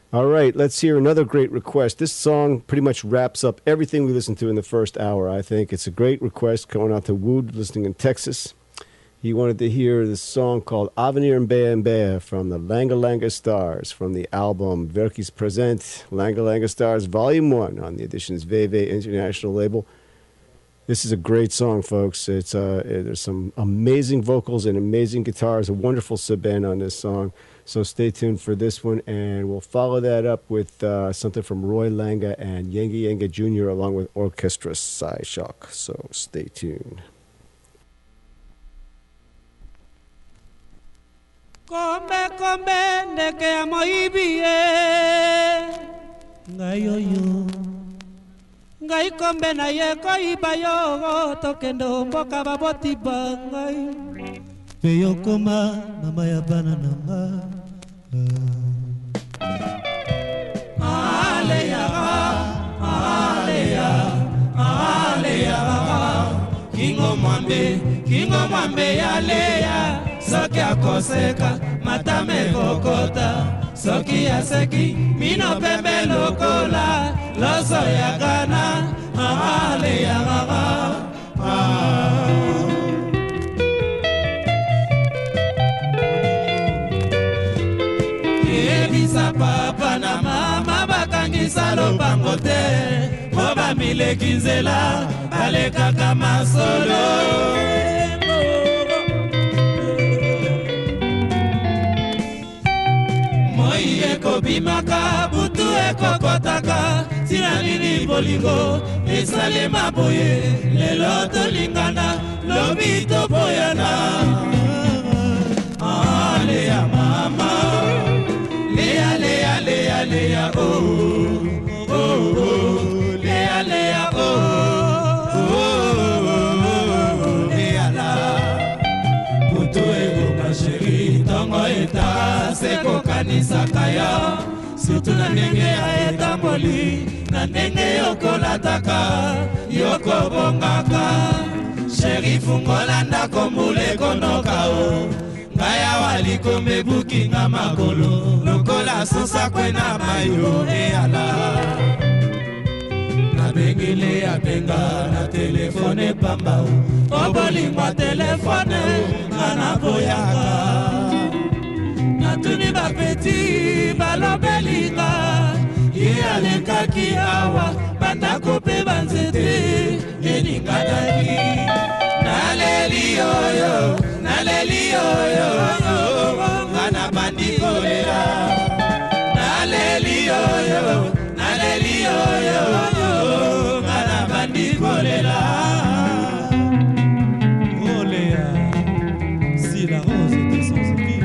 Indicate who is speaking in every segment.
Speaker 1: All right, let's hear another great request. This song pretty much wraps up everything we listened to in the first hour, I think. It's a great request going out to Wood, listening in Texas. He wanted to hear this song called Avenir Mbeya from the Langa Langa Stars from the album Verkis Present, Langa Langa Stars Volume 1 on the Editions VV International label. This is a great song, folks. It's there's some amazing vocals and amazing guitars, a wonderful sub-band on this song. So stay tuned for this one, and we'll follow that up with something from Roy Langa and Yenga Yenga Jr. along with Orchestra Psy Shock. So stay tuned.
Speaker 2: Kombe kombe ndeke ya moibie ngayoyo ngai kombe na ye koiba yo tokendo mboka baboti bangai peyo koma mama ya bana nanga aleya kingo mwambe ya leya soki akoseka matame kokota soki aseki mino pembe lokola loso ya gana ale ya gaga Yebisa papa na mama bakangisa lopango te Moba mileki nzela baleka kama solo Eko bimaka butu eko kotaka tina nini bolingo esalema boye lelo tolingana lobi toboyana Alea mama Lea lea lea lea oh oh oh Lea lea oh oh Lea la butu eko kasheri tongo eta seko kanisa kaya Situ na ndenge ya etamboli Na ndenge yoko lataka Yoko bongaka Sherifu ngolanda kombule konoka o Ngaya waliko mebuki nga makolo Lokola susa kwena mayo ala Na bengile ya benga Na telefone pamba o Obolingwa telefone Ngana boyaka Natuni bapeti balobelinga Yaleka kiawa Bandako pe banzete Yeningadaki Naleli yoyo Naleli yoyo Ngana bandiko lera Naleli yoyo Naleli yoyo Ngana bandiko lera Olea Si la rose était sans épile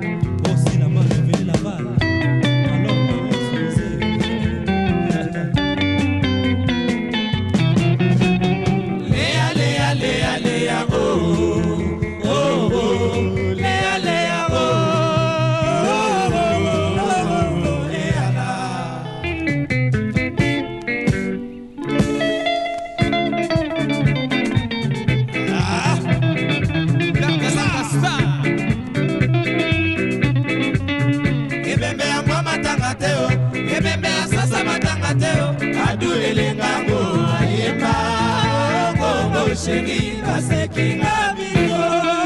Speaker 2: Shegi baseki ngabiko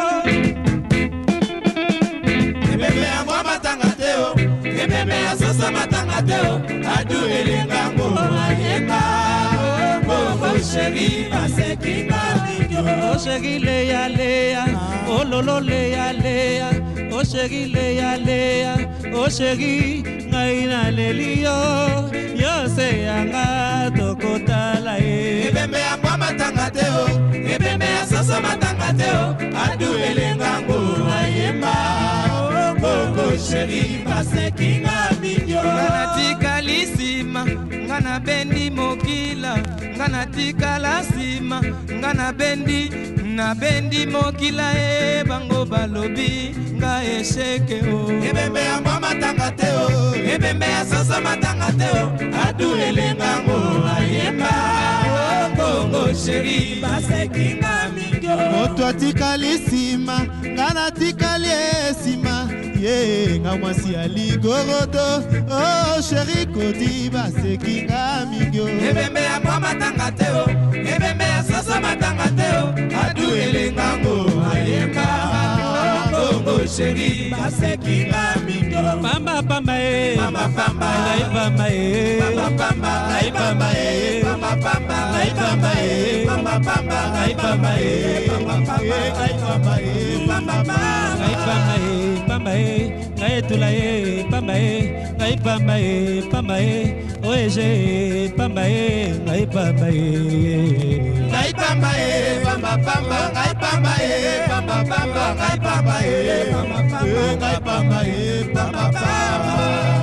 Speaker 2: Ebebe angwa matangateo Ebebe asosa matangateo Adu elengango ayema Bobo shegi baseki ngabiko Shegi leya leya Ololo leya leya O shegi leya leya O shegi ngaina lelio Yose yanga tokotala Ebebe angwa matangateo Ebeme asoso matangateo Adu elengango ayema Koko sheri baseki ngabinyo Ngana tika lisima Ngana bendi mokila Ngana tika lasima Ngana bendi Na bendi mokila bango balobi Nga esheke o Ebeme angwa matangateo Ebeme asoso matangateo Adu elengango ayema Kongo sheri baseki ngabinyo
Speaker 3: Moto atikali sima Ngana tikali esima Ye nga mwasi aligorodo Oh sheri koti basekinga mingyo
Speaker 2: ebembe ya mwa matanga teo ebembe ya soso matanga teo adu elengango ayemba kongo sheri basekinga mingyo
Speaker 4: pamba pamba
Speaker 2: pamba pamba
Speaker 4: ngai pamba
Speaker 2: pamba pamba
Speaker 4: ngai pamba
Speaker 2: pamba pamba
Speaker 4: ngai pamba
Speaker 2: pamba pamba
Speaker 4: ngai pamba
Speaker 2: pamba pamba
Speaker 3: ngai pamba
Speaker 2: pamba pamba
Speaker 4: ngai pamba ngai tula pamba ngai pamba pamba oeje pamba ngai pamba
Speaker 2: ngai pamba pamba pamba ngai pamba pamba pamba ngai pamba pamba pamba ngai pamba pamba pamba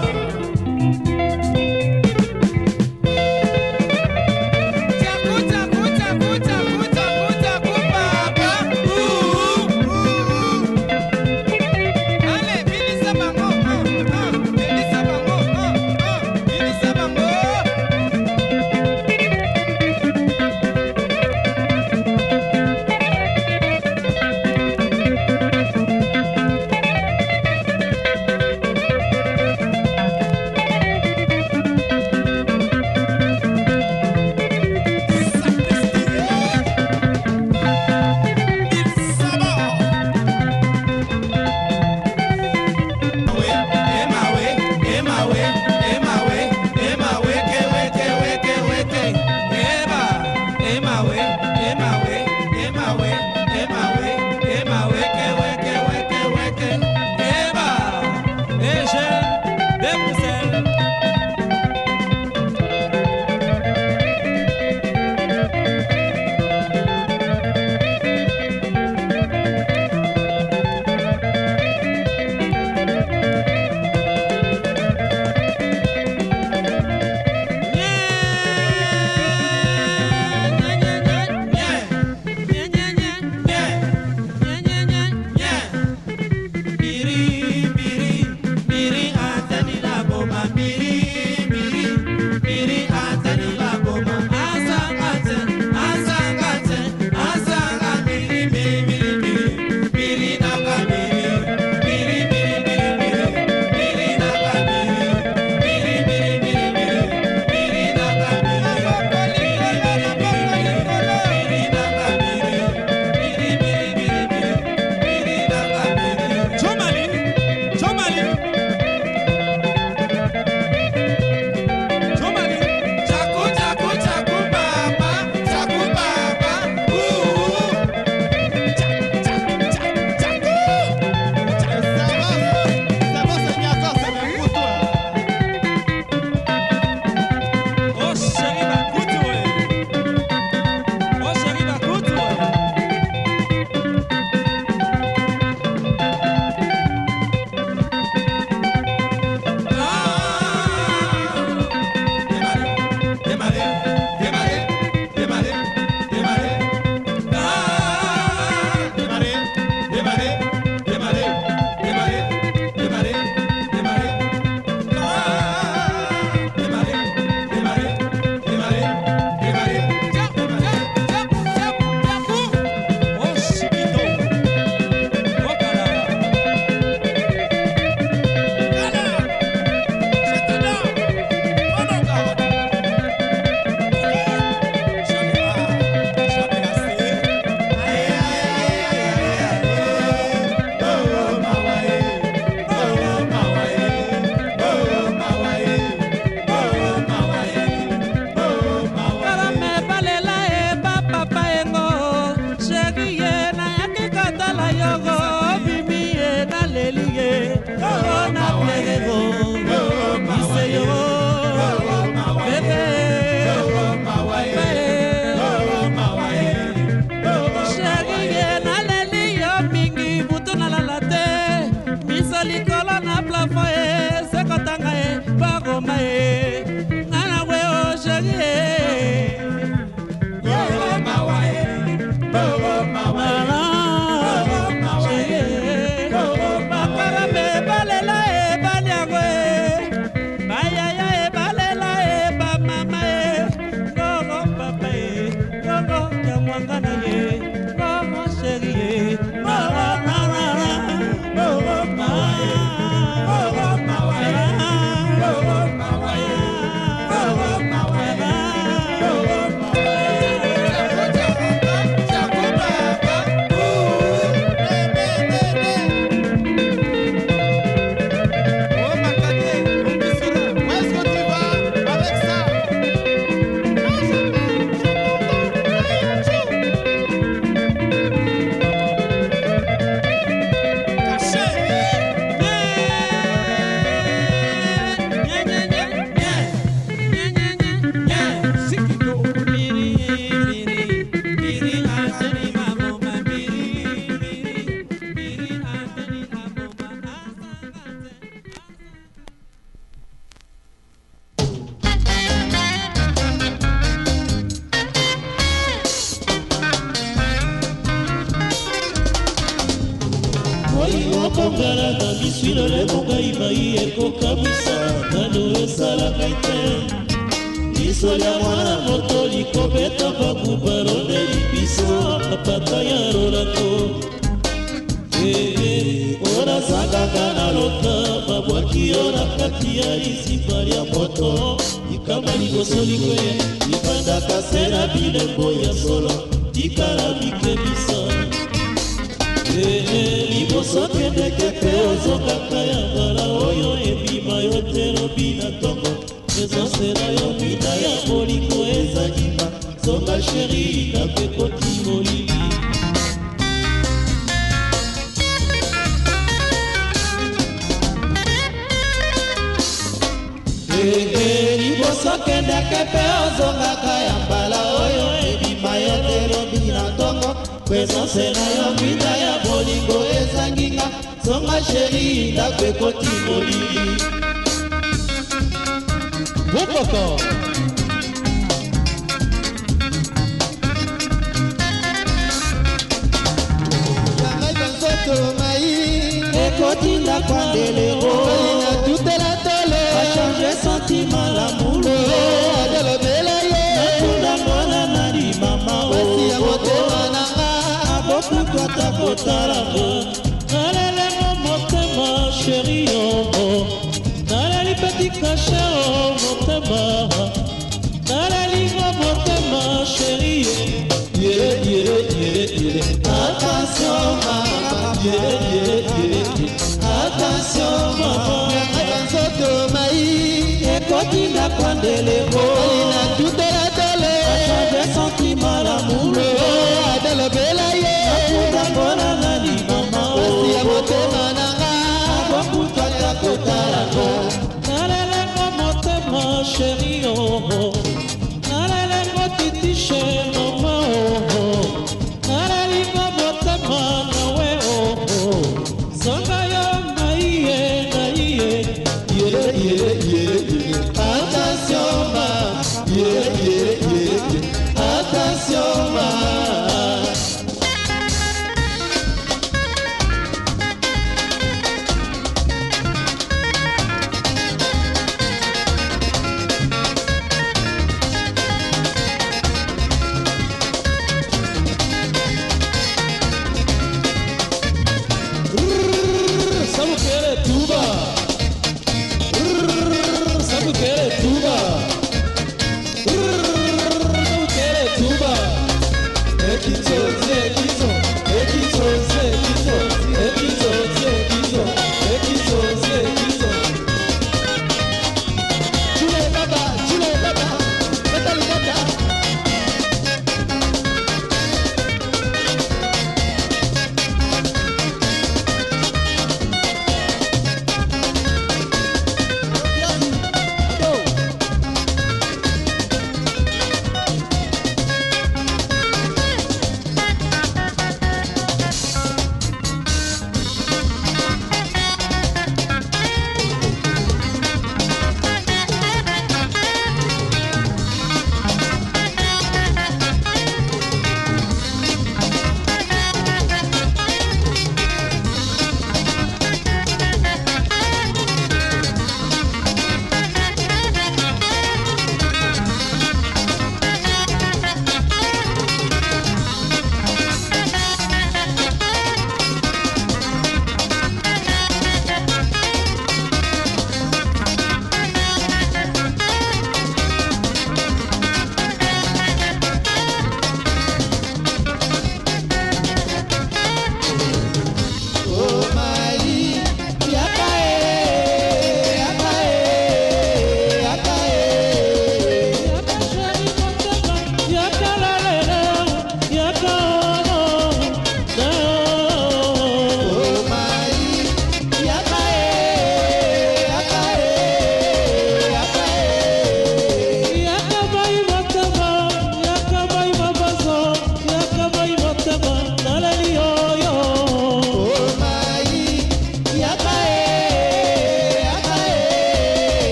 Speaker 2: tala na miswi lolemo ngai mai ekokamwisa nano esala ngai te liso lya mwana moto likobeta babu balondeli biso mapata ya rolando onazangaka na lota babwaki yo na kati ya liziba lya moto likama liboso likwe libandaka se na bilembo ya solo tikala mikebisa liboso kendeke mpe ozongaka ya mbala oyo ebima yo te lobi na ntongo presence na yo mina ya bolingo ezalima zonga sheri napekoti molili liboso kendeke mpe ozongaka ya mbala oyo ebima yo te lobi na ntongo presence na yo mina ya bolingo ezanginga zonga sheri ndako ekoti molili bokoko
Speaker 3: yangai banzoto mai
Speaker 2: ekoti ndako ndelero
Speaker 3: na tutela tolo
Speaker 2: achange sentiment lamour
Speaker 3: adelobela ye
Speaker 2: natunda mwana nani mama
Speaker 3: basi ya motema nanga
Speaker 2: abokutwata kotalanga nalelengo motema sheri yongo naleli peti kashe o motema nalelingo motema sheri attention mama attention mama
Speaker 3: banzoto mai
Speaker 2: ekoti ndako ndeleko
Speaker 3: na tutela tolo
Speaker 2: achange sentiment lamour
Speaker 3: adelobela ye
Speaker 2: akundangona nani mama
Speaker 3: basi ya motema nanga
Speaker 2: abokutwata kotalanga nalelengo motema sheri oho nalelengo titishe mama oho nalelingo motema nawe oho zonga yo naiye naiye attention ma attention ma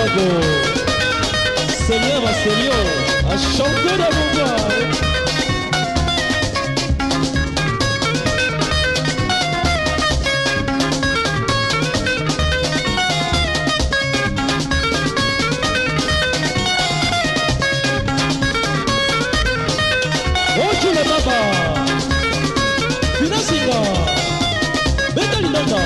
Speaker 3: Bago. Seigneur Seigneur, à chanter dans mon voix. Oh, tu le baba. Financiga. Betalinanda.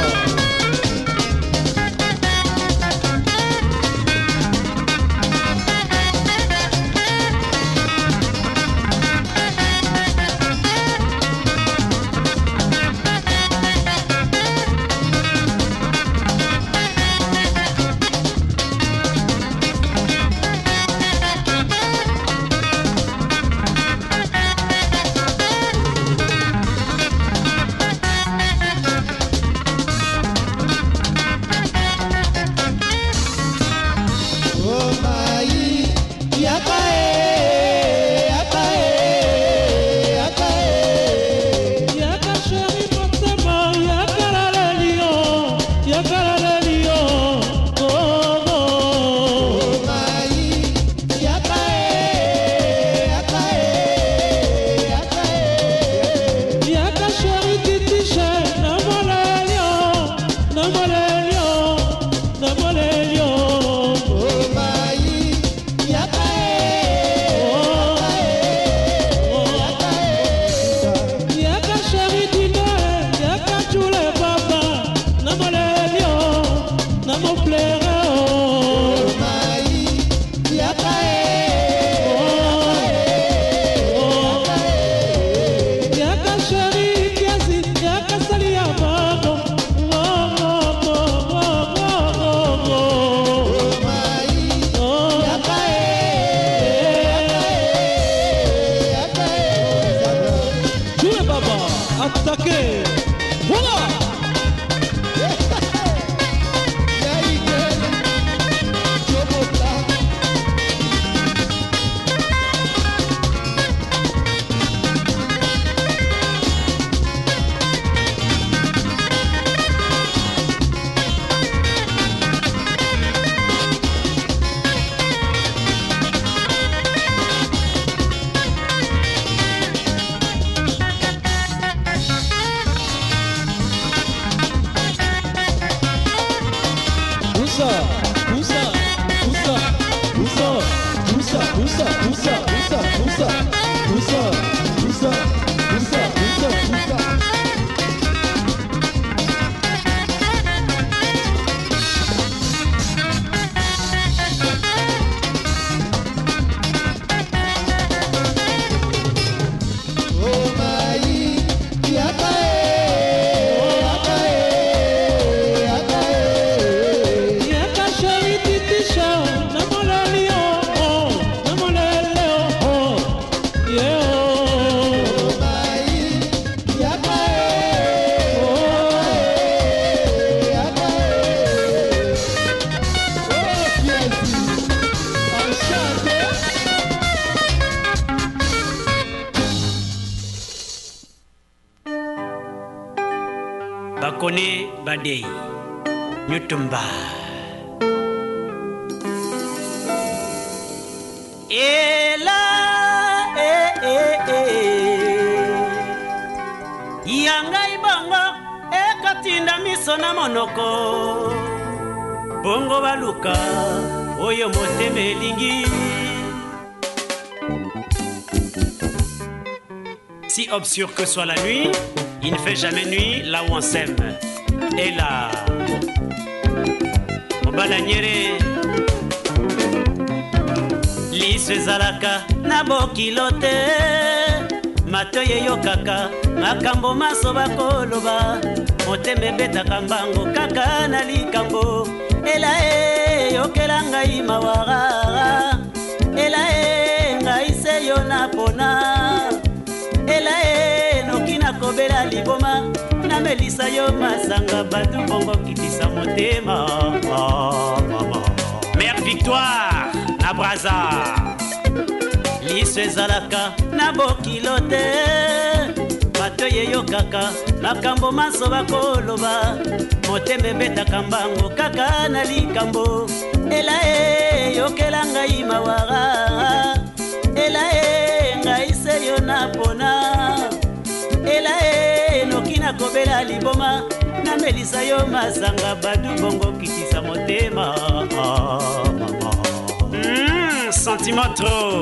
Speaker 5: Bakone Badei Nyutumba Ela Yanga ibanga Ekatinda miso na monoko Bongo baluka Oyo moteme lingi Si obscur que soit la nuit, il ne fait jamais nuit là où on s'aime. Et là, Obalanyere, Liswe Zalaka, Naboki Lote, Matoye Yokaka, Makambo Masoba Koloba, Moteme Beta Kambango, Kaka Nalikambo, Ela Yokelanga Imawara, Ela Ngaise Yonapona. Ela nokina kobela liboma na melisa yo masanga batu bongo kitisa motema Mère Victoire na Braza Liswe Zalaka na bokilote Matoye yo kaka makambo maso bakoloba Moteme beta kambango kaka na likambo
Speaker 6: ela e yokela ngai mawara ela e ngai seyo napona ela e noki nakobela liboma namelisa yo masanga badu bongo kitisa motema
Speaker 5: sentiment trop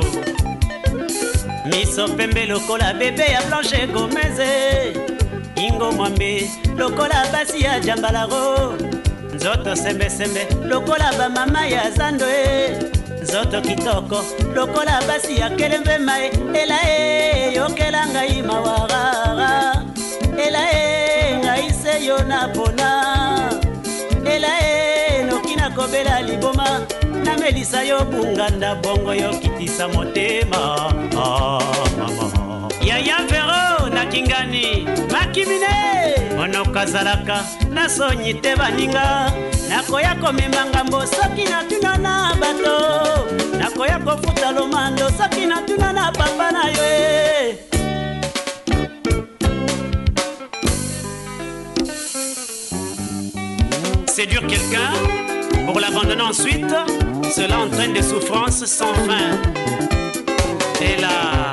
Speaker 6: miso pembe lokola bebe ya Blanche Gomez ingo mwambe lokola basi ya jambalaro nzoto sembe lokola ba mama ya zando nzoto kitoko lokola basi ya kelembe mai ela e yokela ngai mawara ela e ngai seyo napona ela e noki nakobela liboma namelisa yo bunganda bongo yo kitisa motema
Speaker 5: Yaya Vero na Kingani
Speaker 6: makimine
Speaker 5: monokazalaka
Speaker 6: nasonyi te baninga nakoya komema ngambo soki natuna na bato nakoya kofuta lomando soki natuna na papa na yo
Speaker 5: Séduire quelqu'un pour l'abandonner ensuite, cela entraîne des souffrances sans fin. Et là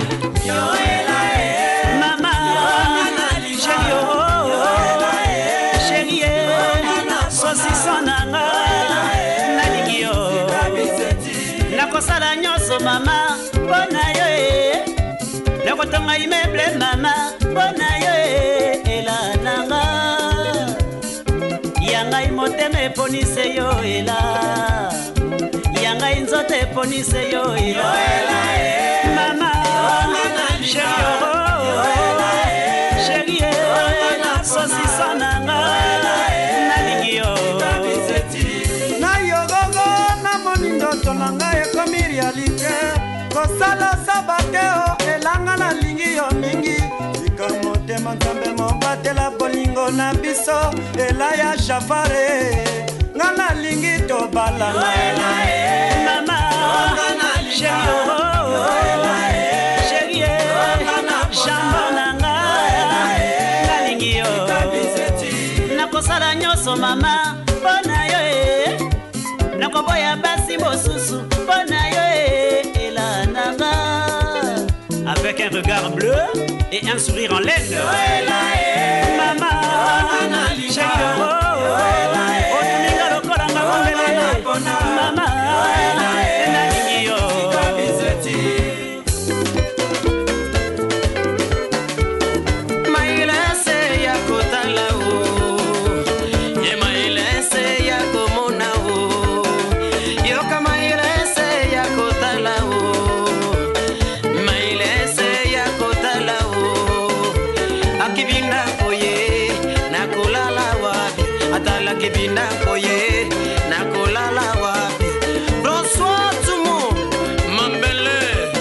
Speaker 6: nakosala nyonso mama mpona yo nakotonga imeble mama mpona yo ela nanga yangai motema eponise yo ela yangai nzoto eponise yo ela mama chérie sosisa nanga nalingi yo
Speaker 7: nayogogo namoni ndoto na ngai ekomi realite kosala sabateo elanga nalingi yo mingi tika motema nzambe mobatela bolingo na biso ela ya shafare nga nalingi tobalanga
Speaker 6: mama chérie jambo nanga nalingi yo nakosala nyonso mama mpona yo nakoboya basi mosusu mpona yo ela nanga
Speaker 5: avec un regard bleu et un sourire en laine
Speaker 6: mama otuminga lokola nga mondele mama nalingi yo
Speaker 8: mailese ya kotala ye mailese ya komona yoka mailese ya kotala mailese ya kotala akibinda koye nakulala wapi atala kibinda koye nakulala wapi François Tumo Mambele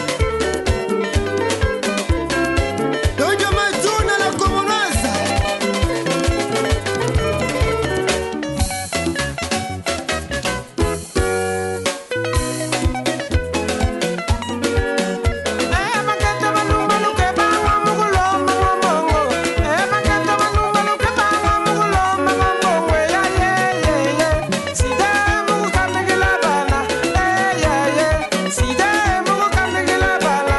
Speaker 7: dojo majuna la komonasa makata manuma luke bangwa mugulo mangomongo makata manuma luke bangwa mugulo mangomongo ya sida mugu kamegela bana sida mugu kamegela bana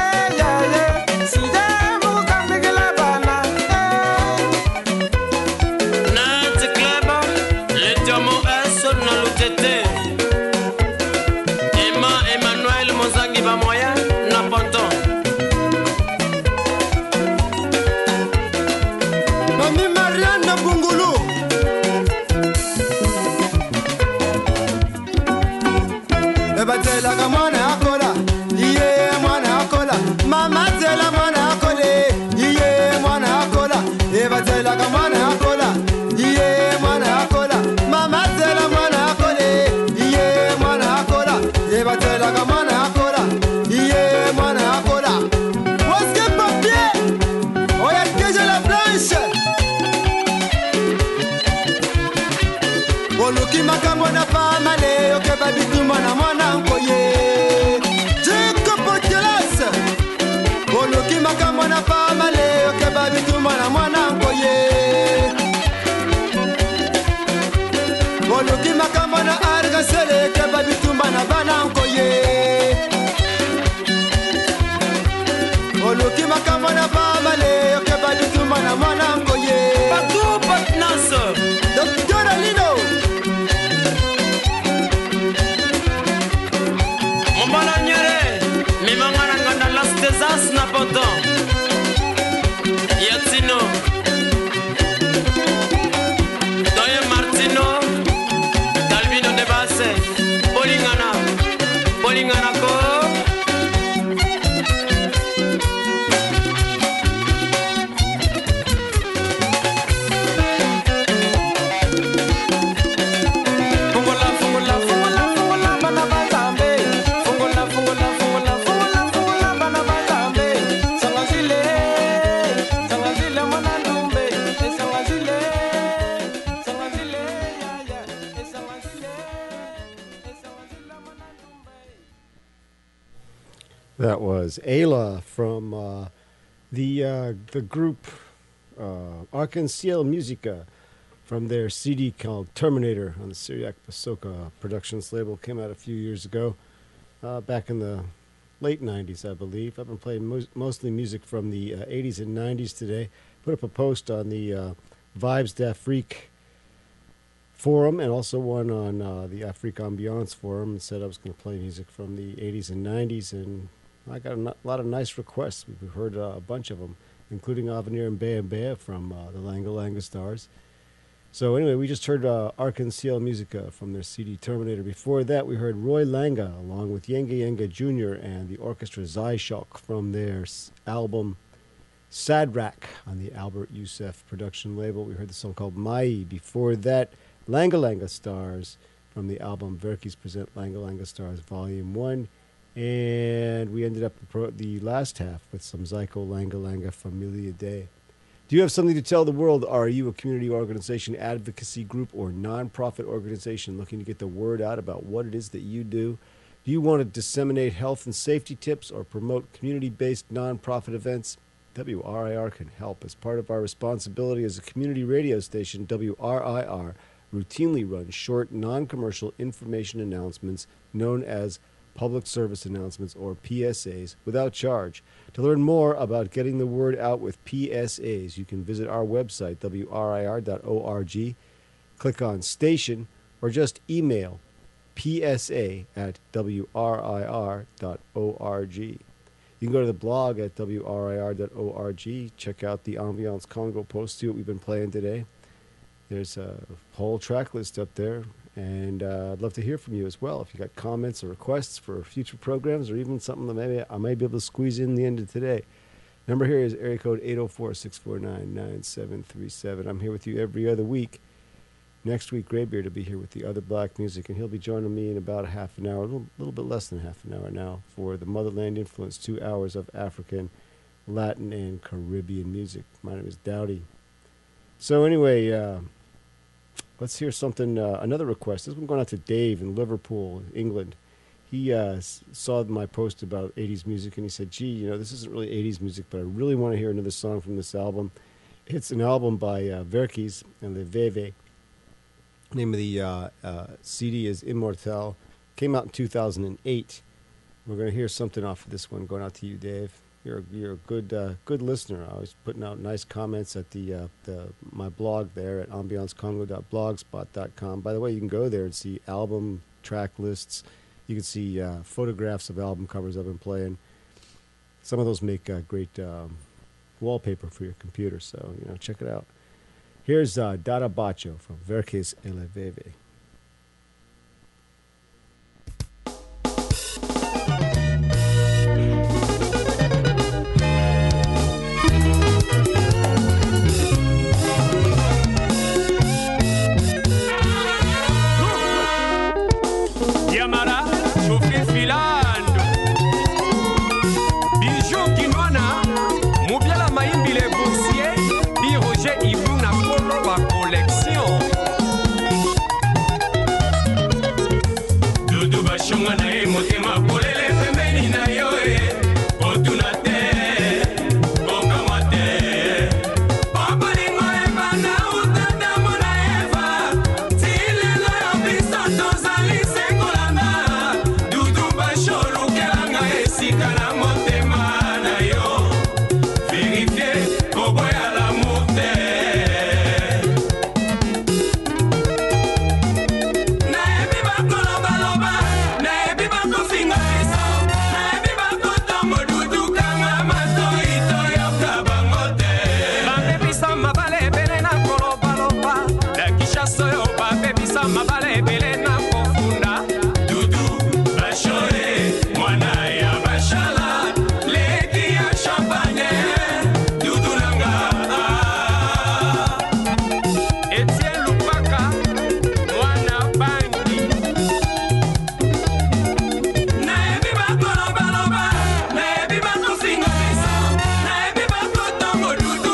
Speaker 7: sida mugu kamegela bana
Speaker 8: Nat Club, le Tomo S na Lutete. Emma Emmanuel Mozangi Bamoya na Ponton.
Speaker 7: Mami Marianne na Bungulu ebatela mwana akola iye mwana akola mama tela mwana akole iye mwana akola ebatela mwana akola iye mwana akola mama tela mwana akole iye mwana akola ebatela mwana akola iye mwana akola Woske papier oya keje la blanche oluki makambo na pamale okeba bituma na mwana nkoye jikopotelase oluki makambo na pamale okeba bituma na mwana nkoye oluki makambo na argasele
Speaker 1: That was Ayla from the group Arc-en-Ciel Musica from their CD called Terminator on the Syriac Pasoka Productions label. Came out a few years ago, back in the late 90s, I believe. I've been playing mostly music from the 80s and 90s today. Put up a post on the Vibes d'Afrique forum and also one on the Afrique Ambiance forum, and said I was going to play music from the 80s and 90s, and I got a lot of nice requests. We've heard a bunch of them, including Avenir and Bea from the Langa Langa Stars. So anyway, we just heard Arc-en-Ciel Musica from their CD Terminator. Before that, we heard Roy Langa along with Yenga Yenga Jr. and the orchestra Zyshok from their album Sadrak on the Albert Youssef production label. We heard the song called Mai. Before that, Langa Langa Stars from the album Verkis Present Langa Langa Stars Volume 1. And we ended up the last half with some Zyko Langa Langa Familia Day. Do you have something to tell the world? Are you a community organization, advocacy group, or nonprofit organization looking to get the word out about what it is that you do? Do you want to disseminate health and safety tips or promote community-based nonprofit events? WRIR can help. As part of our responsibility as a community radio station, WRIR routinely runs short, non-commercial information announcements known as public service announcements, or PSAs, without charge. To learn more about getting the word out with PSAs, you can visit our website, WRIR.org, click on Station, or just email psa@WRIR.org. You can go to the blog at WRIR.org, check out the Ambiance Congo post, see what we've been playing today. There's a whole track list up there. And I'd love to hear from you as well. If you got comments or requests for future programs, or even something that maybe I might be able to squeeze in the end of today. Number here is area code 804-649-9737. I'm here with you every other week. Next week, Graybeard will be here with the other black music, and he'll be joining me in about a half an hour, a little bit less than half an hour now, for the Motherland Influence, 2 hours of African, Latin, and Caribbean music. My name is Dowdy. So anyway, let's hear something, another request. This one going out to Dave in Liverpool, England. He saw my post about 80s music, and he said, gee, this isn't really 80s music, but I really want to hear another song from this album. It's an album by Verkis and Le Veve. The name of the CD is Immortel. Came out in 2008. We're going to hear something off of this one, going out to you, Dave. You're a good listener. I was putting out nice comments at my blog there at ambiancecongo.blogspot.com. By the way, you can go there and see album track lists. You can see photographs of album covers I've been playing. Some of those make great wallpaper for your computer, so check it out. Here's Dada Bacho from Verkis et Le Veve.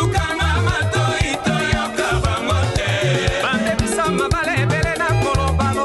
Speaker 9: Mabale, Belena, Koloba.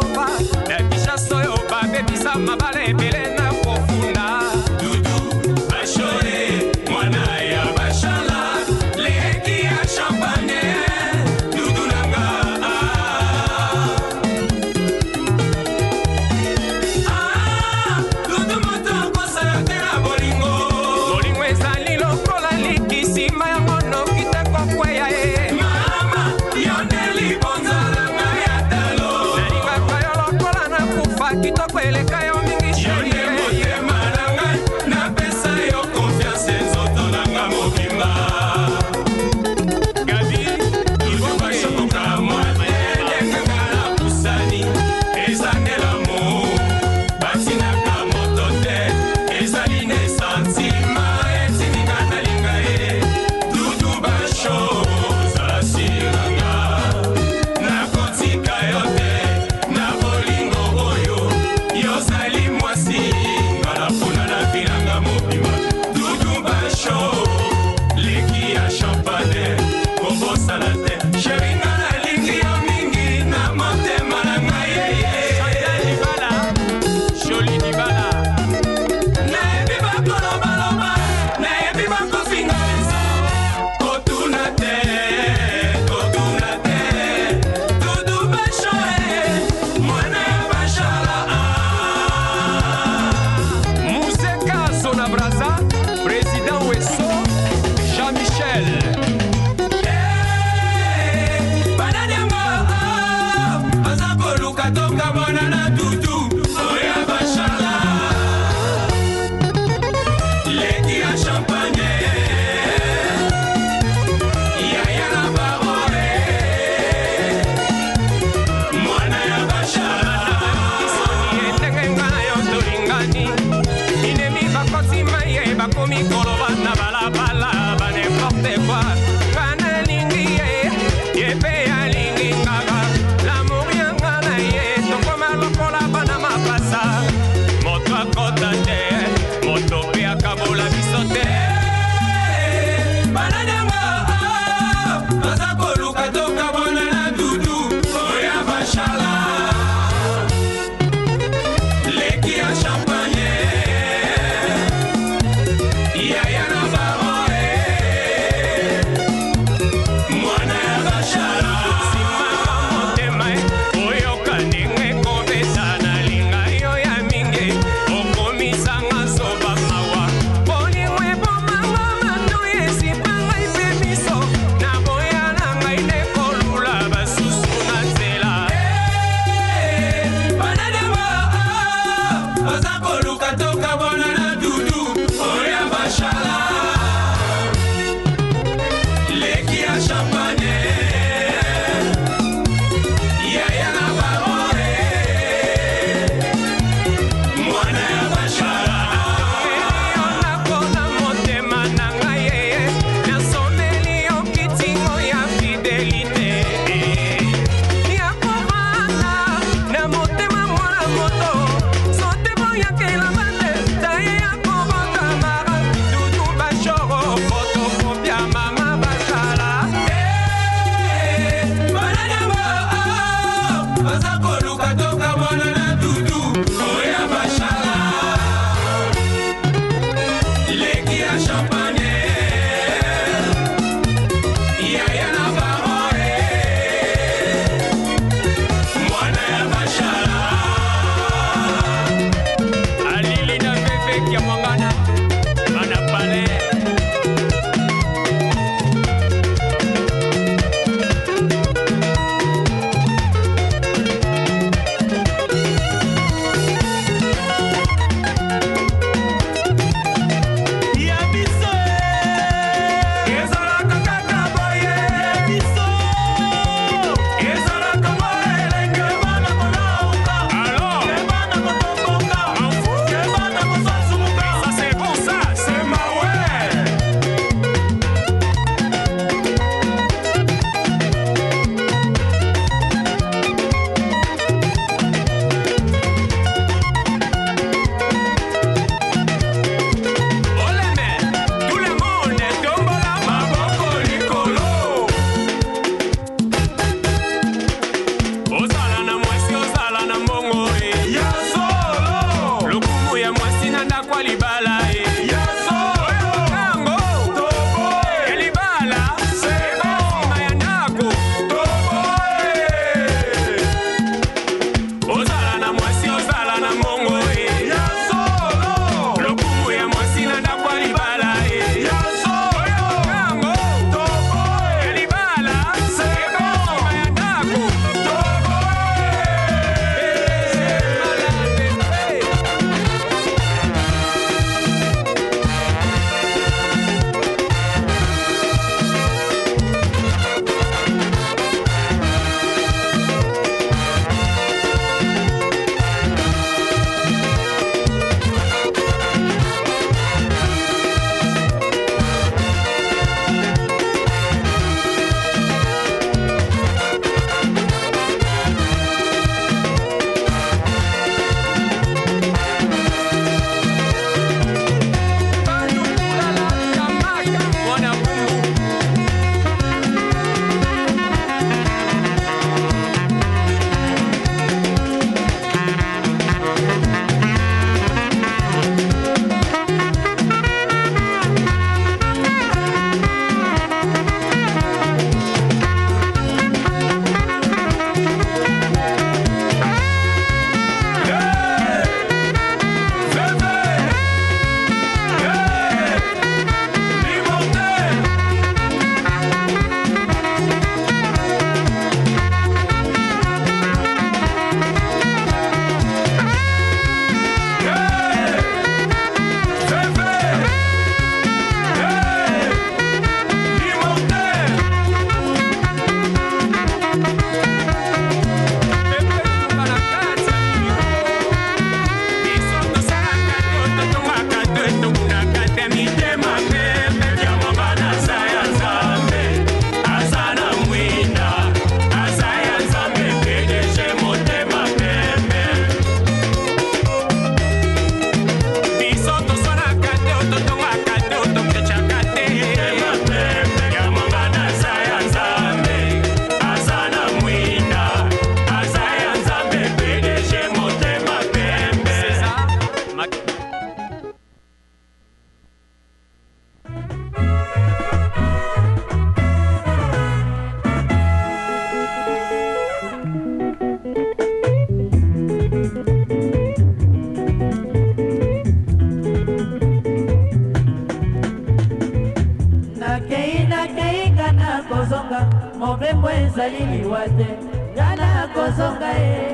Speaker 9: mobembo ezali wate ngana kozonga e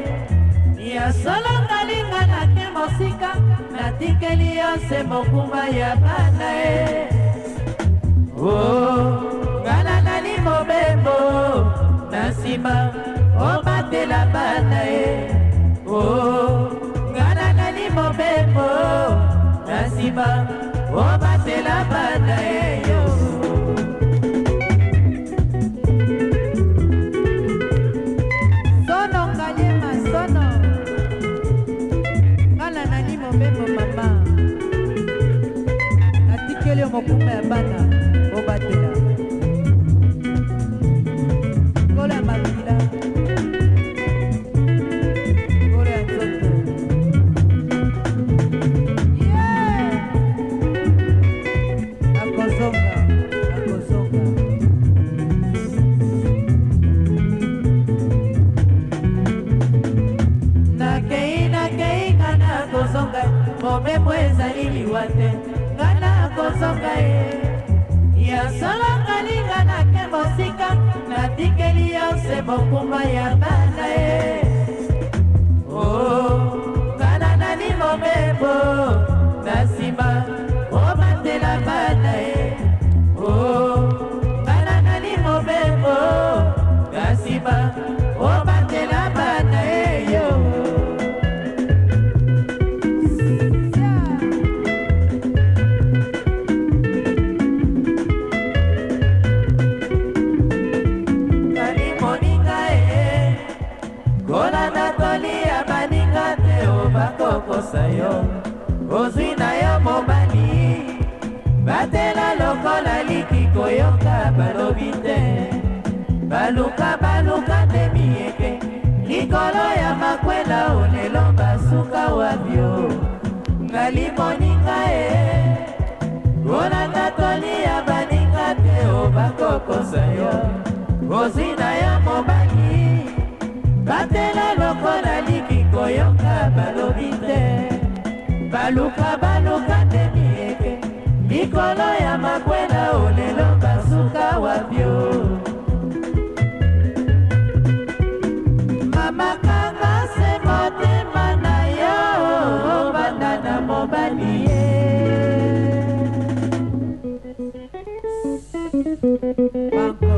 Speaker 9: ya solo ngalinga na ke mosika natikeli yose mokumba ya bana e oh ngana nalima mobembo na nsima obatela bana ye o ngana nani mobembo na nsima obatela bana ye yo sono nganyema sono ngana nani mobembo mama natikeli yo mokuma ya bana obatela ngolo ya makila ngolo ya nzoto akozonga akozonga nakei ngana akozonga mobembo ezali liwa te ngana akozonga ye ya solo ngalinga nake mosika natikeli yo se mokuma ya bana ye o ngana nani mobembo na nsima obatela bana ye o ngana nani mobembo na nsima obatela bana ye yo kokosa yo ozwi na yo mobali batela lokola liki koyoka balobi te baluka te miyeke likolo ya makwela olelo basuka wabio ngali moninga e olanda toli ya baninga te obakokosa yo ozwi na yo mobali batela lokola liki koyoka balobi te baluka te miyeke likolo ya makwela olelo basuka wabio mama kanga se motema na yo banda na mobali ye banko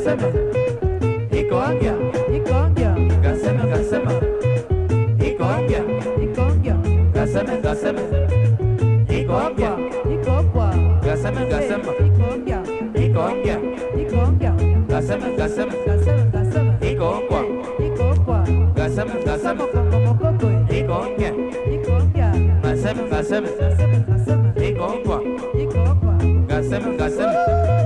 Speaker 9: gasema ikoangia ikoangia gasema gasema ikoangia ikoangia gasema gasema ikoangia ikoangia gasema gasema ikoangia ikoangia ikoangia gasema gasema gasema gasema ikoangia ikoangia gasema gasema mokoko ikoangia ikoangia gasema gasema gasema gasema ikoangia ikoangia gasema gasema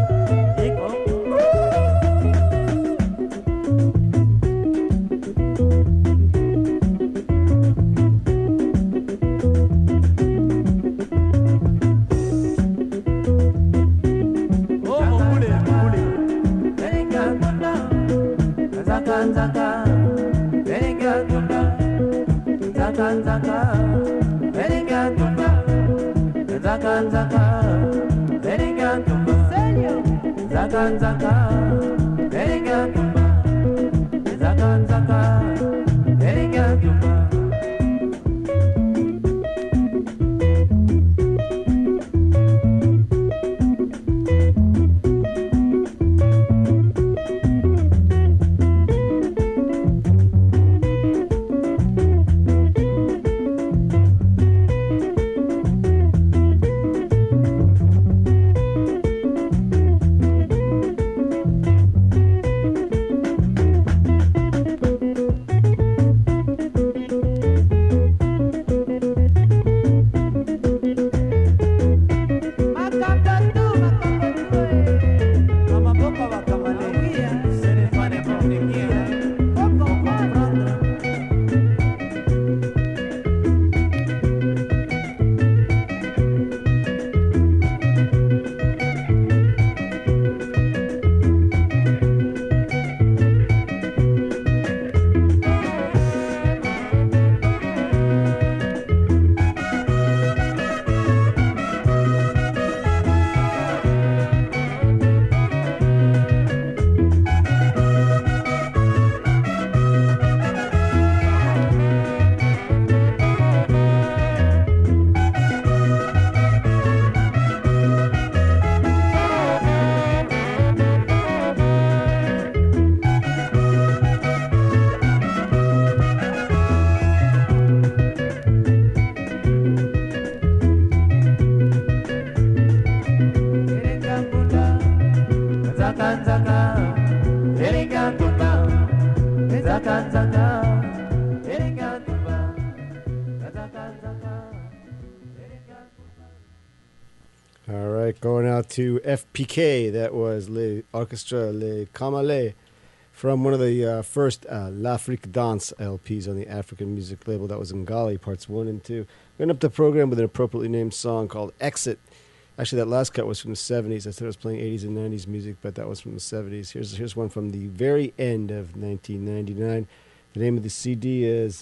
Speaker 1: All right, going out to FPK. That was Le Orchestra Le Kamale from one of the first L'Afrique Dance LPs on the African music label. That was Ngali, parts 1 and 2. We're going up the program with an appropriately named song called Exit. Actually, that last cut was from the 70s. I said I was playing 80s and 90s music, but that was from the 70s. Here's one from the very end of 1999. The name of the CD is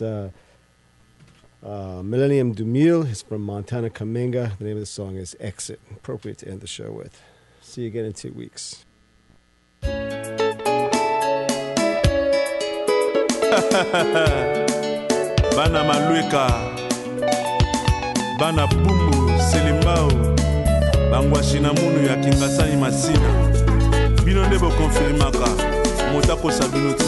Speaker 1: Millennium 2000. It's from Montana Kamenga. The name of the song is Exit. Appropriate to end the show with. See you again in 2 weeks.
Speaker 10: Bana Maluika, Bana Pumbu, Selimbao, Bangwashi na munu ya Kingasani Masina. Bino ndebo konfirmaka, Motako Sabinoti.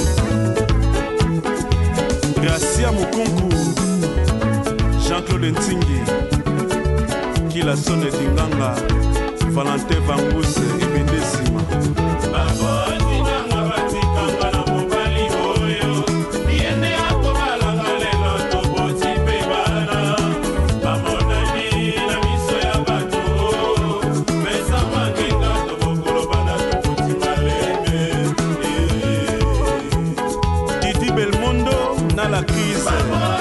Speaker 10: Gracia Mukunku, Jean-Claude Ntingi, Kila Sone Dinganga, Valentin Vanguse, Ebendesima. La crise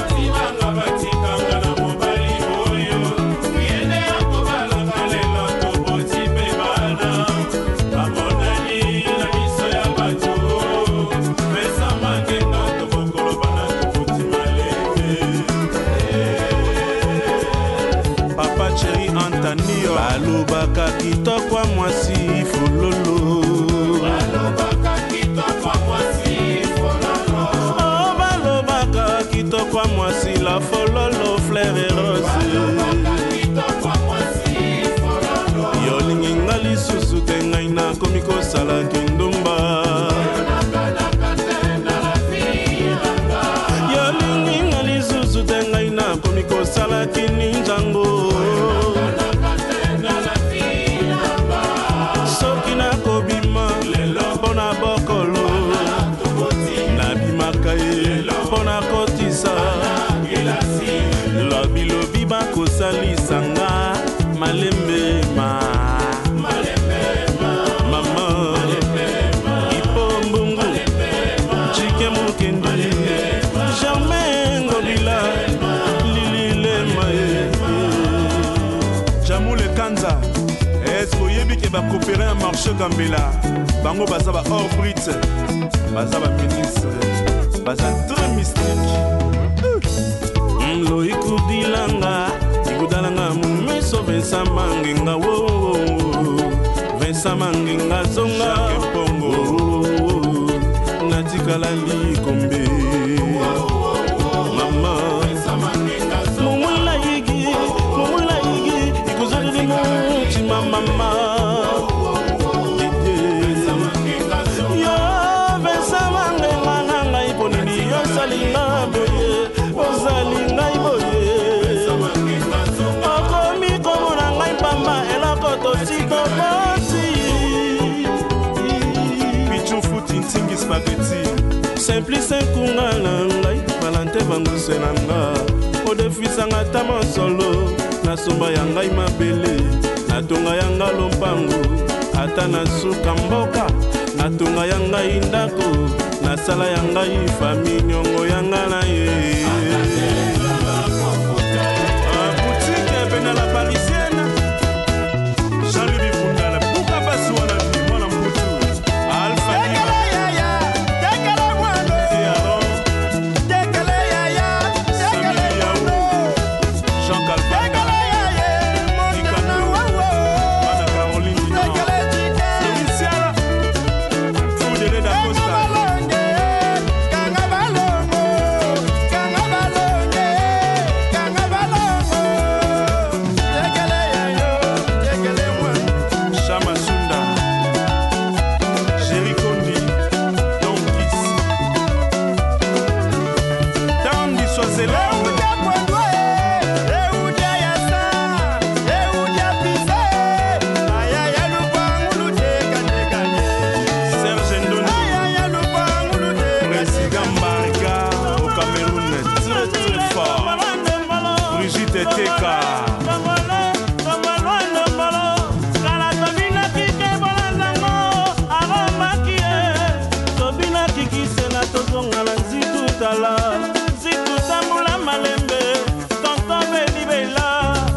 Speaker 10: Papa Chéri Antonio balobaka kitoko mwasi fololo kitoko mwasi la fololo fleur et rose yolingi ngali susu te ngai nakomi kosala kindumba nakomi kosala kininjango soki nakobima mpo na bokolo nabimaka ye mpo na kotisa lobilobi bakosalisanga malembe mama ipombungu chike mokendi jamais ngobila lililema jamule kanza est-ce oyebi ke bakopere un marché gambela bango baza ba hors brite baza ba ministre baza très mystique loikudilanga ikudalanga mumiso Vincent Mangenga wo Vincent Mangenga zonga pongo natikala likombe mama mumula yigi ikuzali muchi mama yo Vincent Mangenga nanga iponini yo salinga boye ozalinga iboye okomi komona ngai pamba eloko tosikokoti pichufuti ntingi spageti simplice kunga na ngai valante banguse na nga odefisanga ta mosolo nasomba ya ngai mabele natonga ya nga lompango ata nasuka mboka natonga ya ngai ndako nasala ya ngai fami nyongo ya nga na ye boutique pena la parisienne Jean-Louis Bifundala buka basi wana mwana mbutu Alpha Jean Calvanga Mana Caroline Domiciala Fudele da Costa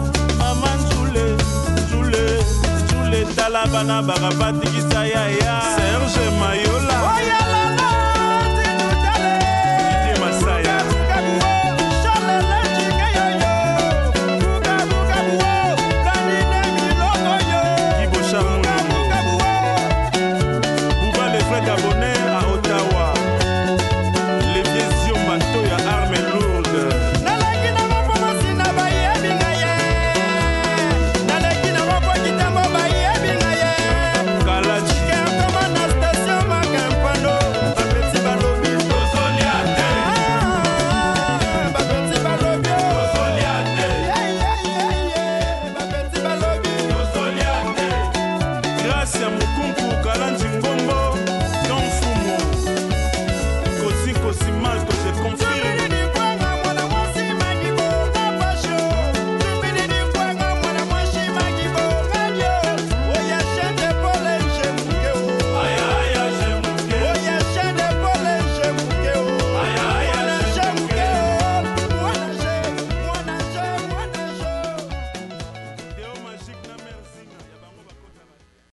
Speaker 10: bana baka batikisa ya